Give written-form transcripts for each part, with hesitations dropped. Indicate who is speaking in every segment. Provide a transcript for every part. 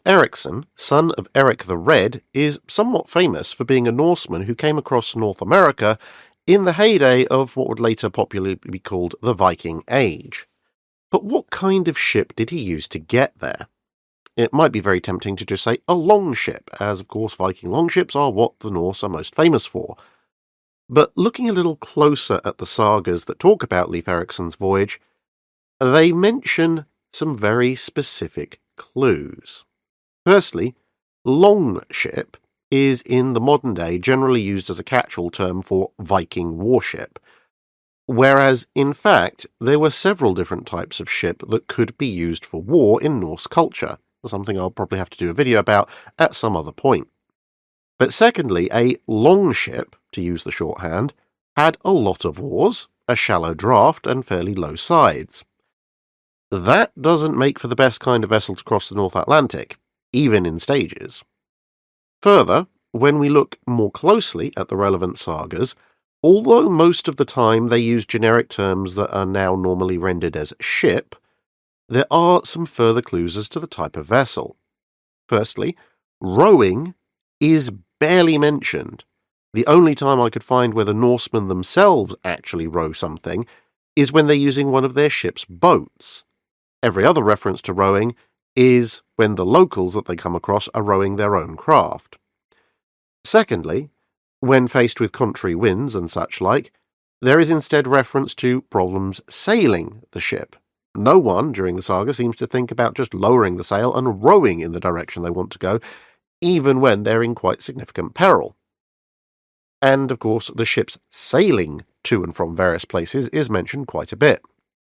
Speaker 1: Ericsson, son of Eric the Red, is somewhat famous for being a Norseman who came across North America in the heyday of what would later popularly be called the Viking Age. But what kind of ship did he use to get there? It might be very tempting to just say a longship, as of course Viking longships are what the Norse are most famous for. But looking a little closer at the sagas that talk about Leif Eriksson's voyage, they mention some very specific clues. Firstly, longship is in the modern day generally used as a catch-all term for Viking warship, whereas in fact there were several different types of ship that could be used for war in Norse culture, something I'll probably have to do a video about at some other point. But secondly, a longship, to use the shorthand, had a lot of oars, a shallow draft, and fairly low sides. That doesn't make for the best kind of vessel to cross the North Atlantic, even in stages. Further, when we look more closely at the relevant sagas, although most of the time they use generic terms that are now normally rendered as ship, there are some further clues as to the type of vessel. Firstly, rowing is barely mentioned. The only time I could find where the Norsemen themselves actually row something is when they're using one of their ship's boats. Every other reference to rowing is when the locals that they come across are rowing their own craft. Secondly, when faced with contrary winds and such like, there is instead reference to problems sailing the ship. No one during the saga seems to think about just lowering the sail and rowing in the direction they want to go, even when they're in quite significant peril. And, of course, the ship's sailing to and from various places is mentioned quite a bit.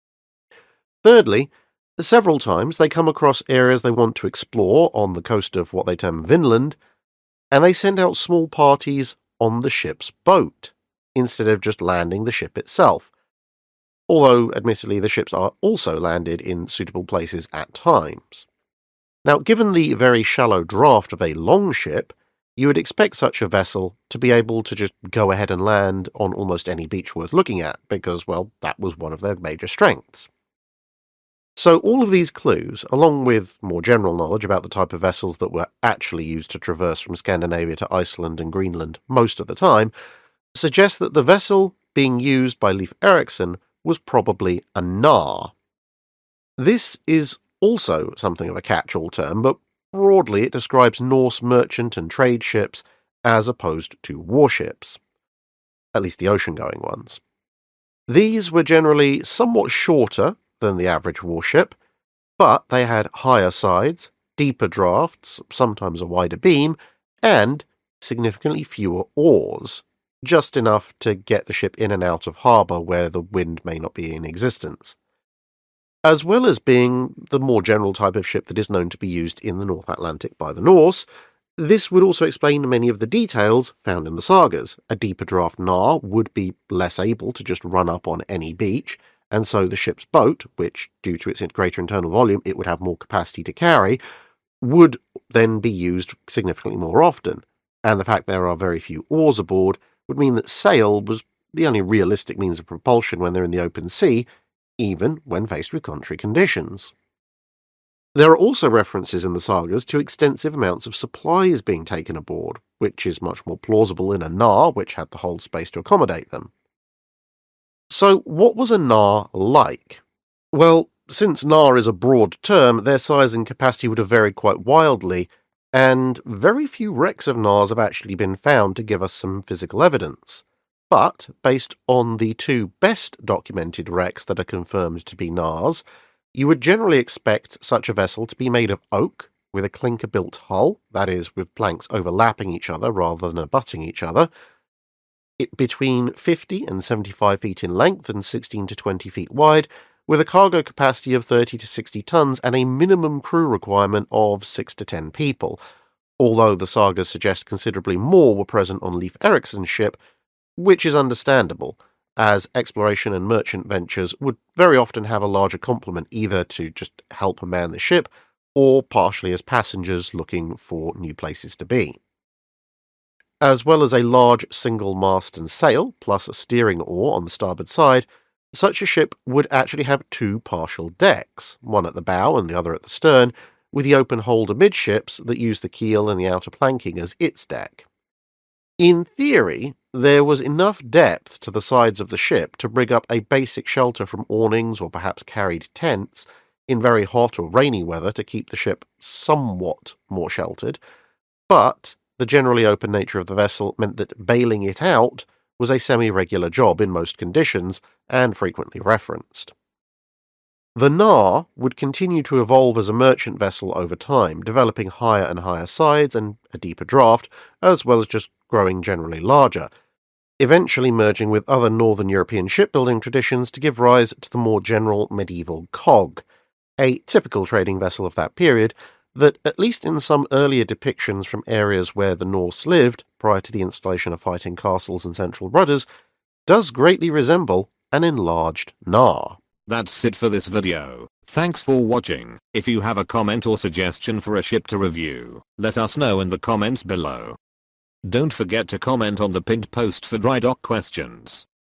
Speaker 1: Thirdly, several times they come across areas they want to explore on the coast of what they term Vinland, and they send out small parties on the ship's boat, instead of just landing the ship itself. Although, admittedly, the ships are also landed in suitable places at times. Now, given the very shallow draft of a longship, you would expect such a vessel to be able to just go ahead and land on almost any beach worth looking at, because, well, that was one of their major strengths. So all of these clues, along with more general knowledge about the type of vessels that were actually used to traverse from Scandinavia to Iceland and Greenland most of the time, suggest that the vessel being used by Leif Erikson was probably a nar. This is also something of a catch-all term, but broadly it describes Norse merchant and trade ships as opposed to warships, at least the ocean-going ones. These were generally somewhat shorter than the average warship, but they had higher sides, deeper drafts, sometimes a wider beam, and significantly fewer oars, just enough to get the ship in and out of harbour where the wind may not be in existence, as well as being the more general type of ship that is known to be used in the North Atlantic by the Norse. This would also explain many of the details found in the sagas. A deeper draft nar would be less able to just run up on any beach, and so the ship's boat, which, due to its greater internal volume, it would have more capacity to carry, would then be used significantly more often. And the fact there are very few oars aboard would mean that sail was the only realistic means of propulsion when they're in the open sea, even when faced with contrary conditions. There are also references in the sagas to extensive amounts of supplies being taken aboard, which is much more plausible in a nar, which had the hold space to accommodate them. So what was a nar like? Well, since nar is a broad term, their size and capacity would have varied quite wildly, and very few wrecks of nars have actually been found to give us some physical evidence. But, based on the two best documented wrecks that are confirmed to be nars, you would generally expect such a vessel to be made of oak, with a clinker-built hull, that is, with planks overlapping each other rather than abutting each other, between 50 and 75 feet in length and 16 to 20 feet wide, with a cargo capacity of 30 to 60 tons and a minimum crew requirement of 6 to 10 people, although the sagas suggest considerably more were present on Leif Eriksson's ship, which is understandable, as exploration and merchant ventures would very often have a larger complement either to just help man the ship, or partially as passengers looking for new places to be. As well as a large single mast and sail, plus a steering oar on the starboard side, such a ship would actually have two partial decks, one at the bow and the other at the stern, with the open hold amidships that used the keel and the outer planking as its deck. In theory, there was enough depth to the sides of the ship to rig up a basic shelter from awnings or perhaps carried tents in very hot or rainy weather to keep the ship somewhat more sheltered, but the generally open nature of the vessel meant that bailing it out was a semi-regular job in most conditions and frequently referenced. The Knarr would continue to evolve as a merchant vessel over time, developing higher and higher sides and a deeper draft, as well as just growing generally larger, eventually merging with other Northern European shipbuilding traditions to give rise to the more general medieval cog, a typical trading vessel of that period that, at least in some earlier depictions from areas where the Norse lived prior to the installation of fighting castles and central rudders, does greatly resemble an enlarged Knarr.
Speaker 2: That's it for this video. Thanks for watching. If you have a comment or suggestion for a ship to review, let us know in the comments below. Don't forget to comment on the pinned post for dry dock questions.